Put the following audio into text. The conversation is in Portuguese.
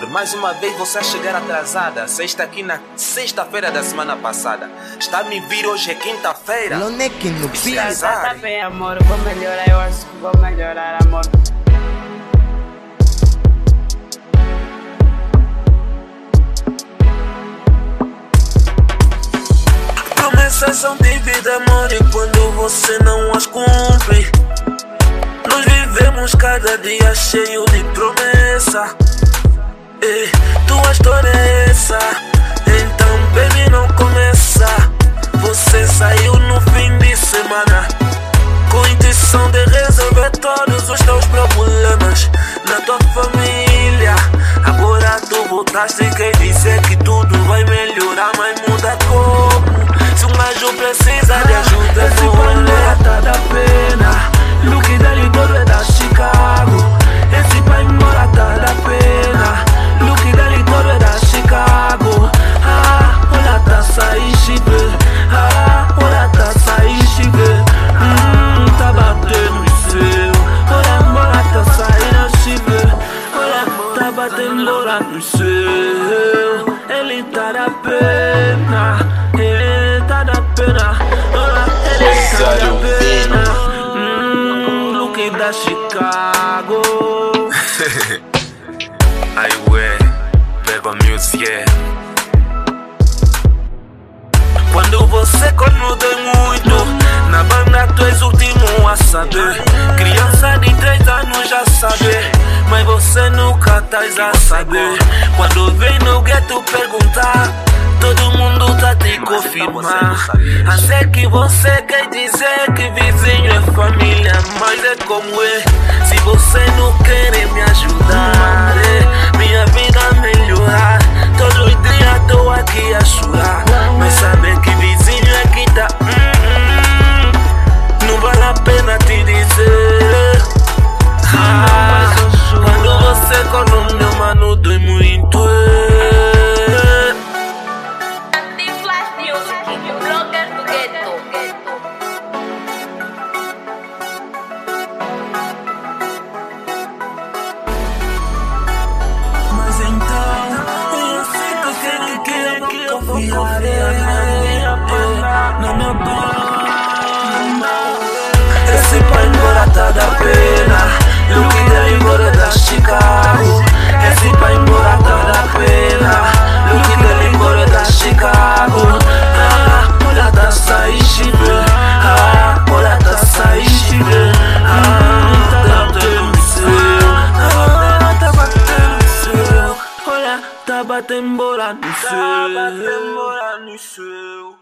sempre, mais uma vez você a chegar atrasada. Você está aqui na sexta-feira da semana passada. Está a me vir hoje é quinta-feira. Loneque no piso. Tá bem, amor, vou melhorar, eu acho que vou melhorar, amor. Promessas são de vida, amor, e quando você não as cumpre, nós vivemos cada dia cheio de promessa. E tua história é essa, então baby não começa. Você saiu no fim de semana com intenção de resolver todos os teus problemas na tua família. Agora tu voltaste e quer dizer que tudo vai melhorar, mas muda como? Se um anjo precisa de ajuda, esse planeta tá da pena. Look dele todo é da Chicago. Esse pai mora tá da pena. Look dele todo é da Chicago. Ah, olha tá sair chive. Ah, olha tá sair chive. Tá batendo no céu. Olha, mora tá saindo chive. Olha, tá batendo lá no céu. Ele tá da pena. Ele tá da pena. Olha, ele tá da pena. Look da Chicago. Ai ué, Verba Music, yeah. Quando você conuda muito na banda, tu és o último a saber. Criança de 3 anos já sabe, mas você nunca estás a saber. Quando vem no gueto perguntar, todo mundo tá te confirmar. Até que você quer dizer que vizinho é família, mas é como é. Se você não quer me ajudar, minha vida melhorar. Todos os dias tô aqui a chorar, mas saber que vizinho é que tá não vale a pena te dizer. Quando você come meu mano dói muito. Mas então, eu sei que eu confiarei na minha banda. Esse pai embora tá da pena. Look dele embora da Chicago. Esse pai embora tá da pena. Look dele embora da Chicago. Ah, olha tá sair chive. Ah, olha tá sair chive. Ah, tá batendo no céu. Ah, tá batendo no céu. Olha, tá batendo embora no céu. Tá batendo embora no céu.